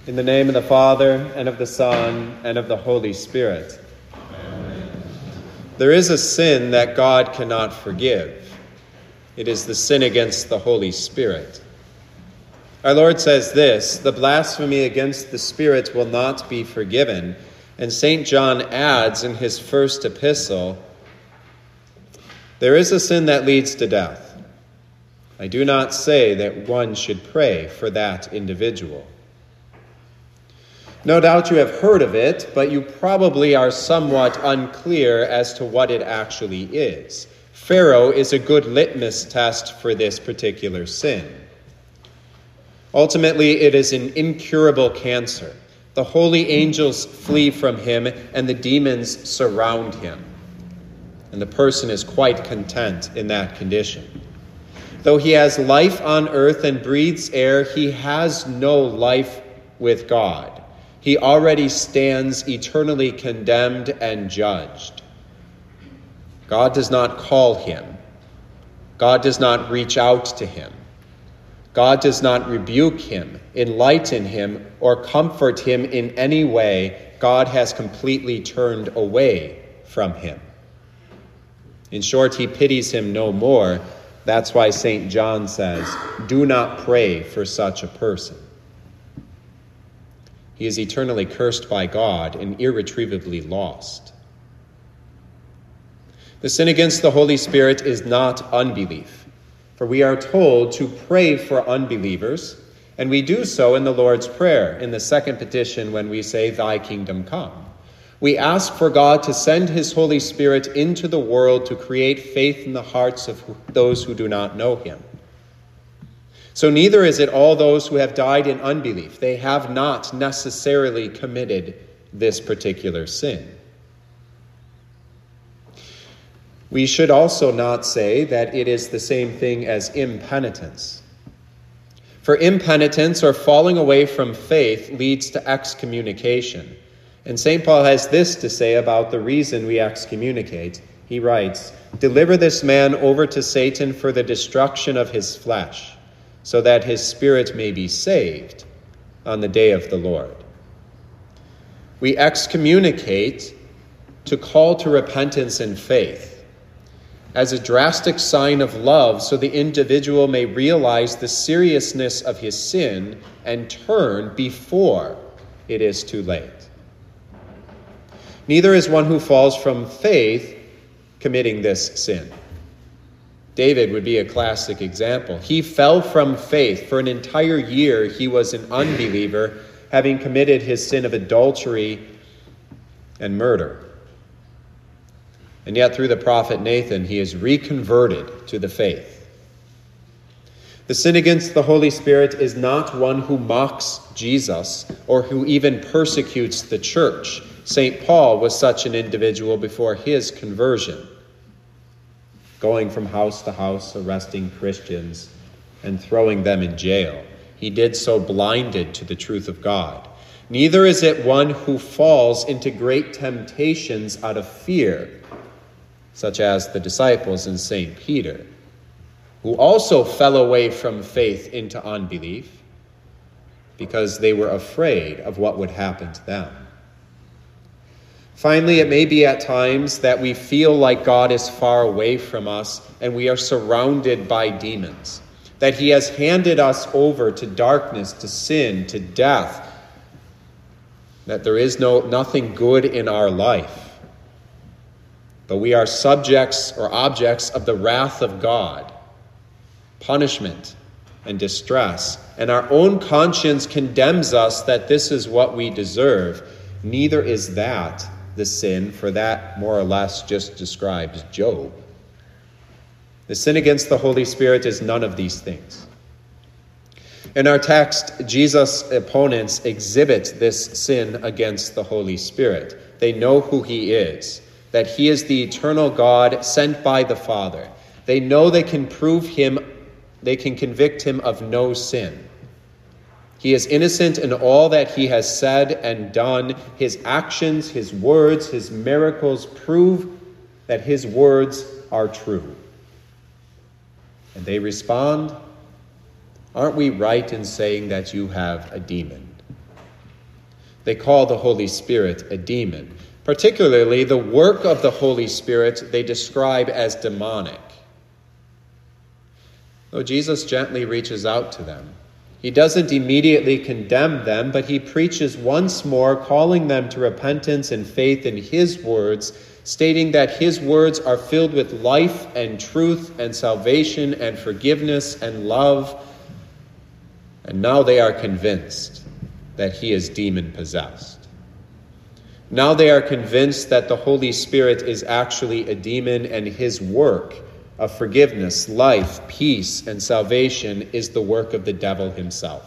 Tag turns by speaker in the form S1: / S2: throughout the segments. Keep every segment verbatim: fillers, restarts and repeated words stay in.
S1: In the name of the Father, and of the Son, and of the Holy Spirit. Amen. There is a sin that God cannot forgive. It is the sin against the Holy Spirit. Our Lord says this, "The blasphemy against the Spirit will not be forgiven." And Saint John adds in his first epistle, "There is a sin that leads to death. I do not say that one should pray for that individual." No doubt you have heard of it, but you probably are somewhat unclear as to what it actually is. Pharaoh is a good litmus test for this particular sin. Ultimately, it is an incurable cancer. The holy angels flee from him, and the demons surround him. And the person is quite content in that condition. Though he has life on earth and breathes air, he has no life with God. He already stands eternally condemned and judged. God does not call him. God does not reach out to him. God does not rebuke him, enlighten him, or comfort him in any way. God has completely turned away from him. In short, he pities him no more. That's why Saint John says, "Do not pray for such a person." He is eternally cursed by God and irretrievably lost. The sin against the Holy Spirit is not unbelief, for we are told to pray for unbelievers, and we do so in the Lord's Prayer, in the second petition when we say, "Thy kingdom come." We ask for God to send his Holy Spirit into the world to create faith in the hearts of those who do not know him. So neither is it all those who have died in unbelief. They have not necessarily committed this particular sin. We should also not say that it is the same thing as impenitence. For impenitence or falling away from faith leads to excommunication. And Saint Paul has this to say about the reason we excommunicate. He writes, "Deliver this man over to Satan for the destruction of his flesh, so that his spirit may be saved on the day of the Lord." We excommunicate to call to repentance and faith as a drastic sign of love, so the individual may realize the seriousness of his sin and turn before it is too late. Neither is one who falls from faith committing this sin. David would be a classic example. He fell from faith. For an entire year, he was an unbeliever, having committed his sin of adultery and murder. And yet, through the prophet Nathan, he is reconverted to the faith. The sin against the Holy Spirit is not one who mocks Jesus or who even persecutes the church. Saint Paul was such an individual before his conversion, going from house to house, arresting Christians and throwing them in jail. He did so blinded to the truth of God. Neither is it one who falls into great temptations out of fear, such as the disciples in Saint Peter, who also fell away from faith into unbelief because they were afraid of what would happen to them. Finally, it may be at times that we feel like God is far away from us and we are surrounded by demons, that he has handed us over to darkness, to sin, to death, that there is no nothing good in our life. But we are subjects or objects of the wrath of God, punishment and distress, and our own conscience condemns us that this is what we deserve. Neither is that the sin, for that more or less just describes Job. The sin against the Holy Spirit is none of these things. In our text, Jesus' opponents exhibit this sin against the Holy Spirit. They know who he is, that he is the eternal God sent by the Father. They know they can prove him, they can convict him of no sin. He is innocent in all that he has said and done. His actions, his words, his miracles prove that his words are true. And they respond, "Aren't we right in saying that you have a demon?" They call the Holy Spirit a demon. Particularly, the work of the Holy Spirit they describe as demonic. Though Jesus gently reaches out to them, he doesn't immediately condemn them, but he preaches once more, calling them to repentance and faith in his words, stating that his words are filled with life and truth and salvation and forgiveness and love. And now they are convinced that he is demon-possessed. Now they are convinced that the Holy Spirit is actually a demon, and his work of forgiveness, life, peace, and salvation is the work of the devil himself.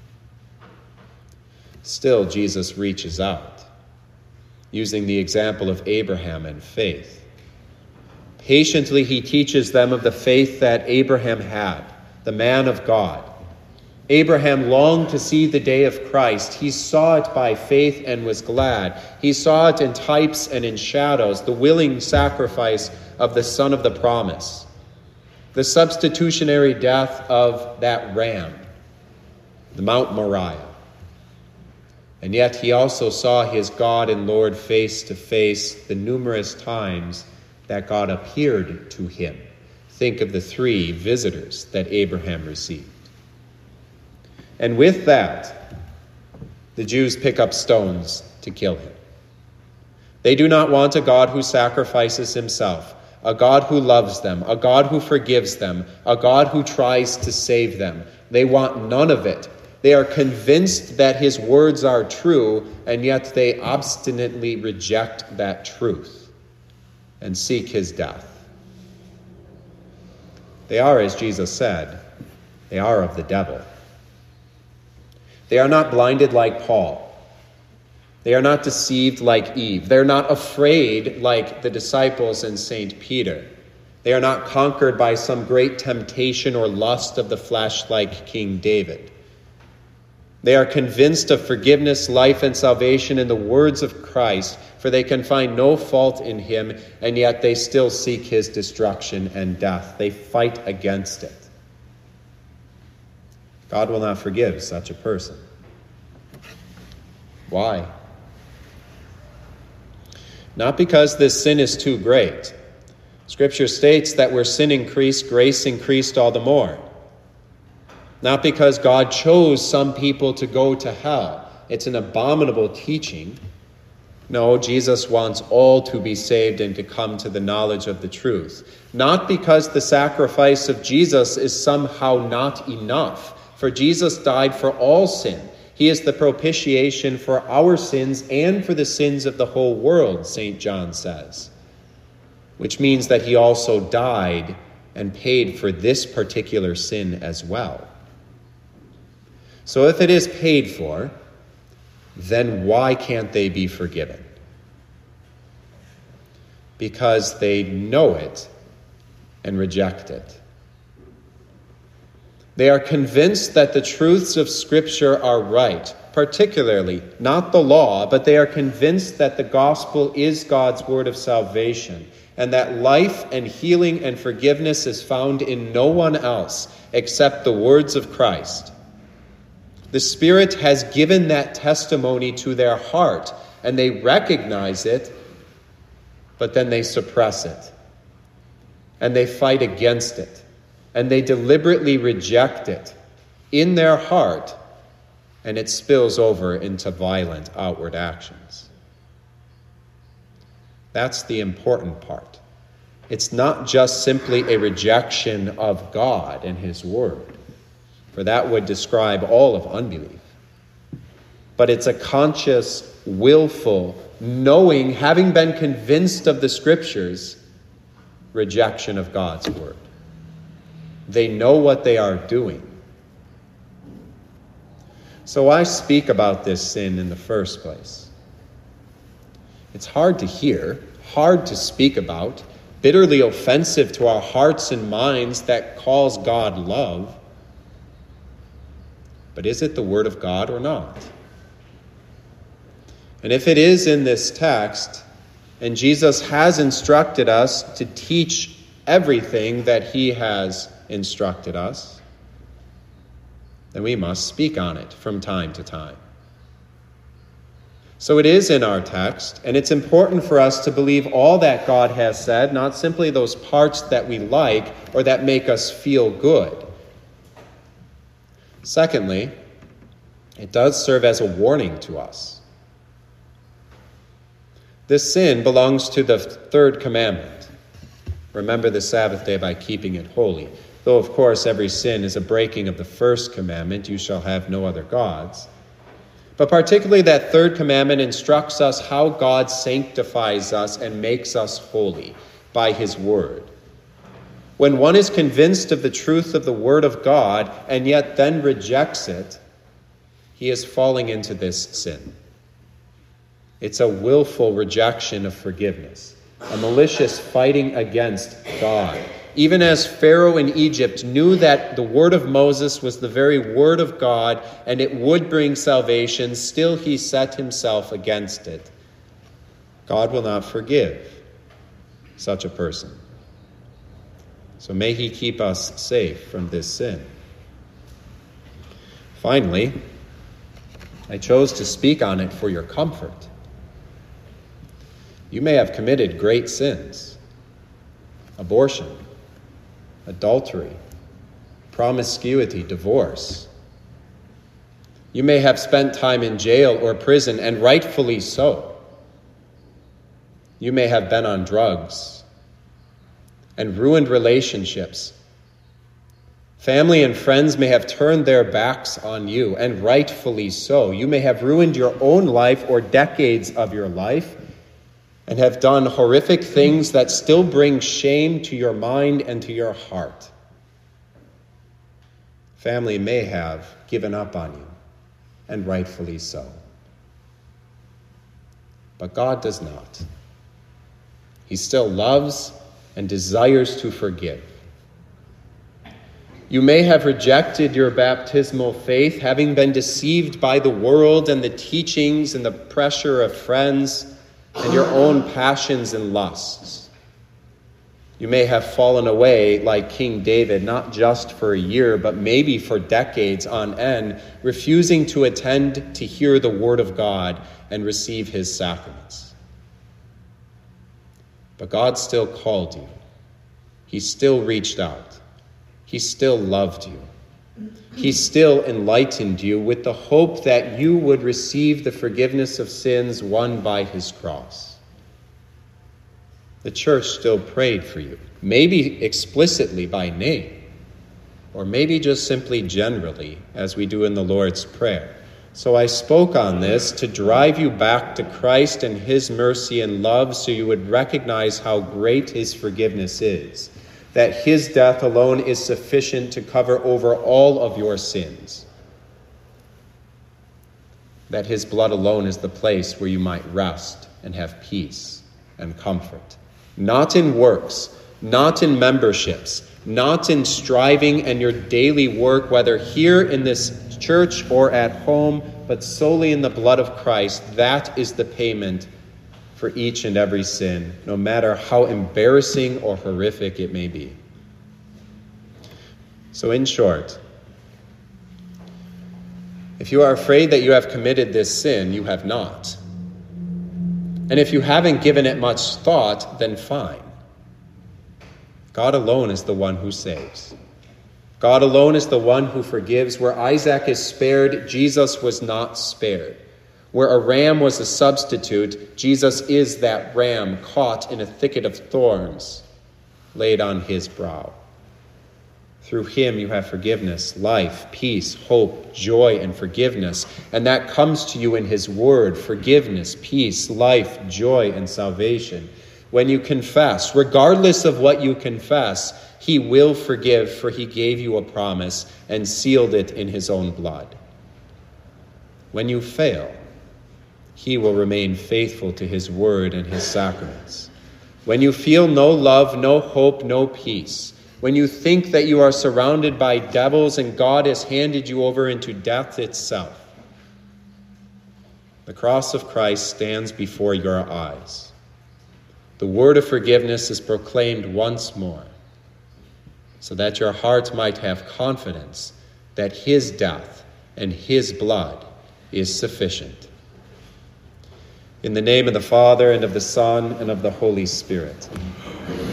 S1: Still, Jesus reaches out, using the example of Abraham and faith. Patiently, he teaches them of the faith that Abraham had, the man of God. Abraham longed to see the day of Christ. He saw it by faith and was glad. He saw it in types and in shadows, the willing sacrifice of the Son of the promise, the substitutionary death of that ram, the Mount Moriah. And yet he also saw his God and Lord face to face the numerous times that God appeared to him. Think of the three visitors that Abraham received. And with that, the Jews pick up stones to kill him. They do not want a God who sacrifices himself, a God who loves them, a God who forgives them, a God who tries to save them. They want none of it. They are convinced that his words are true, and yet they obstinately reject that truth and seek his death. They are, as Jesus said, they are of the devil. They are not blinded like Paul. They are not deceived like Eve. They're not afraid like the disciples and Saint Peter. They are not conquered by some great temptation or lust of the flesh like King David. They are convinced of forgiveness, life, and salvation in the words of Christ, for they can find no fault in him, and yet they still seek his destruction and death. They fight against it. God will not forgive such a person. Why? Not because this sin is too great. Scripture states that where sin increased, grace increased all the more. Not because God chose some people to go to hell. It's an abominable teaching. No, Jesus wants all to be saved and to come to the knowledge of the truth. Not because the sacrifice of Jesus is somehow not enough. For Jesus died for all sin. He is the propitiation for our sins and for the sins of the whole world, Saint John says. Which means that he also died and paid for this particular sin as well. So if it is paid for, then why can't they be forgiven? Because they know it and reject it. They are convinced that the truths of Scripture are right, particularly not the law, but they are convinced that the gospel is God's word of salvation, and that life and healing and forgiveness is found in no one else except the words of Christ. The Spirit has given that testimony to their heart, and they recognize it, but then they suppress it, and they fight against it, and they deliberately reject it in their heart, and it spills over into violent outward actions. That's the important part. It's not just simply a rejection of God and his word, for that would describe all of unbelief. But it's a conscious, willful, knowing, having been convinced of the Scriptures, rejection of God's word. They know what they are doing. So why speak about this sin in the first place? It's hard to hear, hard to speak about, bitterly offensive to our hearts and minds that calls God love. But is it the word of God or not? And if it is in this text, and Jesus has instructed us to teach everything that he has instructed us, then we must speak on it from time to time. So it is in our text, and it's important for us to believe all that God has said, not simply those parts that we like or that make us feel good. Secondly, it does serve as a warning to us. This sin belongs to the third commandment. Remember the Sabbath day by keeping it holy. Though, of course, every sin is a breaking of the first commandment, you shall have no other gods. But particularly that third commandment instructs us how God sanctifies us and makes us holy by his word. When one is convinced of the truth of the word of God and yet then rejects it, he is falling into this sin. It's a willful rejection of forgiveness, a malicious fighting against God. Even as Pharaoh in Egypt knew that the word of Moses was the very word of God and it would bring salvation, still he set himself against it. God will not forgive such a person. So may he keep us safe from this sin. Finally, I chose to speak on it for your comfort. You may have committed great sins: abortion, adultery, promiscuity, divorce. You may have spent time in jail or prison, and rightfully so. You may have been on drugs and ruined relationships. Family and friends may have turned their backs on you, and rightfully so. You may have ruined your own life or decades of your life and have done horrific things that still bring shame to your mind and to your heart. Family may have given up on you, and rightfully so. But God does not. He still loves and desires to forgive. You may have rejected your baptismal faith, having been deceived by the world and the teachings and the pressure of friends and your own passions and lusts. You may have fallen away like King David, not just for a year, but maybe for decades on end, refusing to attend to hear the word of God and receive his sacraments. But God still called you. He still reached out. He still loved you. He still enlightened you with the hope that you would receive the forgiveness of sins won by his cross. The church still prayed for you, maybe explicitly by name, or maybe just simply generally, as we do in the Lord's Prayer. So I spoke on this to drive you back to Christ and his mercy and love, so you would recognize how great his forgiveness is, that his death alone is sufficient to cover over all of your sins, that his blood alone is the place where you might rest and have peace and comfort, not in works, not in memberships, not in striving and your daily work, whether here in this church or at home, but solely in the blood of Christ. That is the payment for each and every sin, no matter how embarrassing or horrific it may be. So in short, if you are afraid that you have committed this sin, you have not. And if you haven't given it much thought, then fine. God alone is the one who saves. God alone is the one who forgives. Where Isaac is spared, Jesus was not spared. Where a ram was a substitute, Jesus is that ram caught in a thicket of thorns laid on his brow. Through him you have forgiveness, life, peace, hope, joy, and forgiveness. And that comes to you in his word: forgiveness, peace, life, joy, and salvation. When you confess, regardless of what you confess, he will forgive, for he gave you a promise and sealed it in his own blood. When you fail, he will remain faithful to his word and his sacraments. When you feel no love, no hope, no peace, when you think that you are surrounded by devils and God has handed you over into death itself, the cross of Christ stands before your eyes. The word of forgiveness is proclaimed once more, so that your heart might have confidence that his death and his blood is sufficient. In the name of the Father, and of the Son, and of the Holy Spirit.